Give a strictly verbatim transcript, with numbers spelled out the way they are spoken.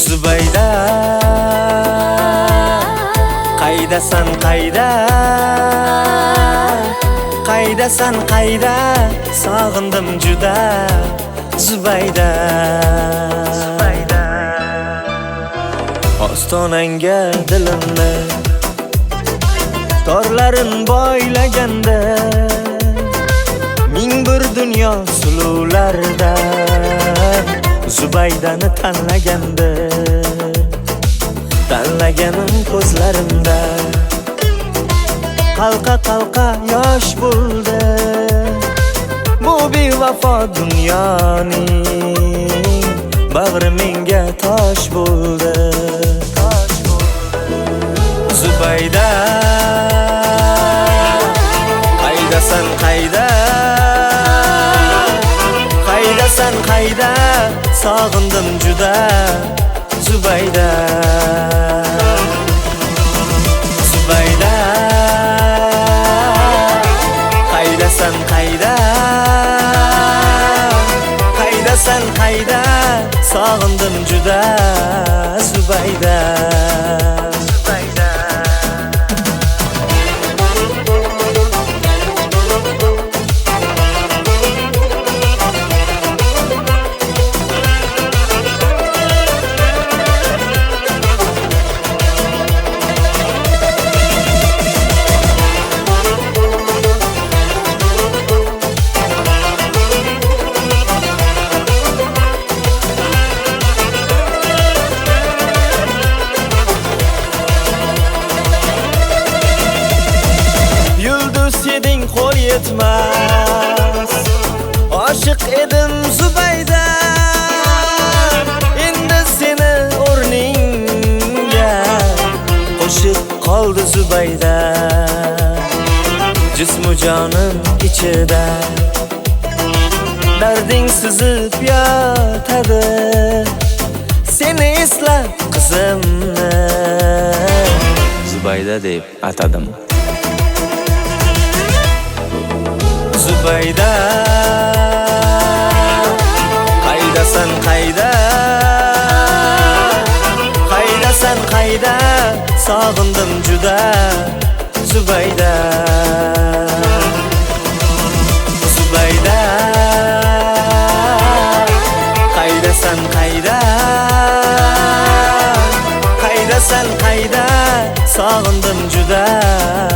Zubayda qaydasan qayda qaydasan qayda sog'indim juda Zubayda Zubayda ostonangga dilimni torlarin boylaganda ming bir dunyo suluvlarda Zubaydani tanlaganda tanlaganim ko'zlarimda qalqa qalqa yosh bo'ldi bu bevafo dunyoning bag'ri menga tosh bo'ldi Zubayda qaydasan qayda qaydasan qayda sog'indim juda Zubayda Zubayda qaydasan qayda qaydasan qayda sog'indim juda Zubayda Yeding qo'l yetmas oshiq edim Zubayda endi seni o'rningga qo'shib qoldi Zubayda jismu jonim ichida darding sizib yotadi seni eslab qizimni Zubayda deb atadim Zubayda qaydasan qayda qaydasan qayda sog'indim juda Zubayda Zubayda qaydasan qayda qaydasan qayda sog'indim juda